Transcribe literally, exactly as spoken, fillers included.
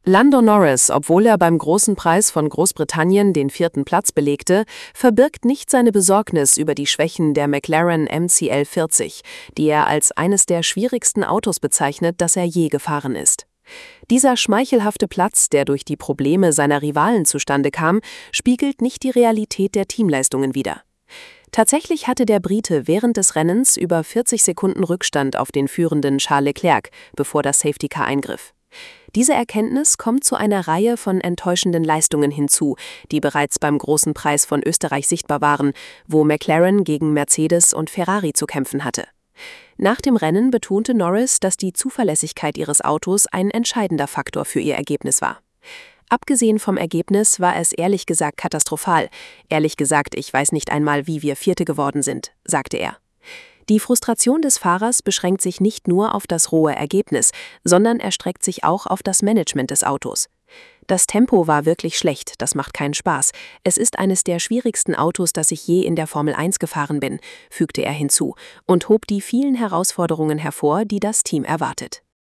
Lando Norris, obwohl er beim Großen Preis von Großbritannien den vierten Platz belegte, verbirgt nicht seine Besorgnis über die Schwächen der McLaren M C L vierzig, die er als eines der schwierigsten Autos bezeichnet, das er je gefahren ist. Dieser schmeichelhafte Platz, der durch die Probleme seiner Rivalen zustande kam, spiegelt nicht die Realität der Teamleistungen wider. Tatsächlich hatte der Brite während des Rennens über vierzig Sekunden Rückstand auf den führenden Charles Leclerc, bevor das Safety Car eingriff. Diese Erkenntnis kommt zu einer Reihe von enttäuschenden Leistungen hinzu, die bereits beim Großen Preis von Österreich sichtbar waren, wo McLaren gegen Mercedes und Ferrari zu kämpfen hatte. Nach dem Rennen betonte Norris, dass die Zuverlässigkeit ihres Autos ein entscheidender Faktor für ihr Ergebnis war. Abgesehen vom Ergebnis war es ehrlich gesagt katastrophal. Ehrlich gesagt, ich weiß nicht einmal, wie wir Vierte geworden sind, sagte er. Die Frustration des Fahrers beschränkt sich nicht nur auf das rohe Ergebnis, sondern erstreckt sich auch auf das Management des Autos. Das Tempo war wirklich schlecht, das macht keinen Spaß. Es ist eines der schwierigsten Autos, das ich je in der Formel eins gefahren bin, fügte er hinzu und hob die vielen Herausforderungen hervor, die das Team erwartet.